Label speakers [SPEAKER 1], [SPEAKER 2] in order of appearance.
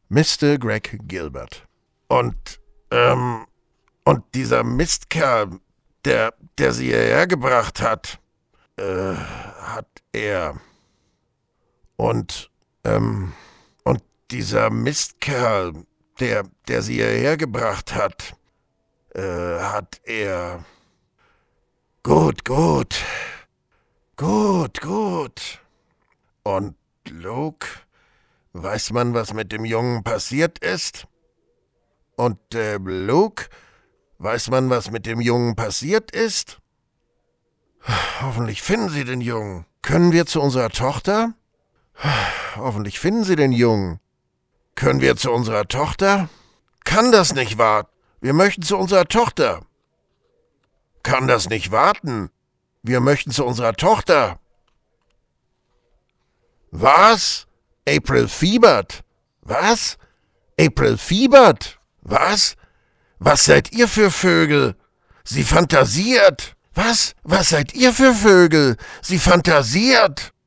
[SPEAKER 1] Mr. Greg Gilbert. Und, und dieser Mistkerl, der sie hierher gebracht hat, hat er. Und dieser Mistkerl, der sie hierher gebracht hat, hat er. Gut. Und Luke, weiß man, was mit dem Jungen passiert ist? Und Luke, weiß man, was mit dem Jungen passiert ist? Hoffentlich finden Sie den Jungen. Können wir zu unserer Tochter? Hoffentlich finden Sie den Jungen. Können wir zu unserer Tochter? Kann das nicht warten? Wir möchten zu unserer Tochter. Kann das nicht warten? Wir möchten zu unserer Tochter. Was? April fiebert. Was? April fiebert. Was? Was seid ihr für Vögel? Sie fantasiert. Was? Was seid ihr für Vögel? Sie fantasiert.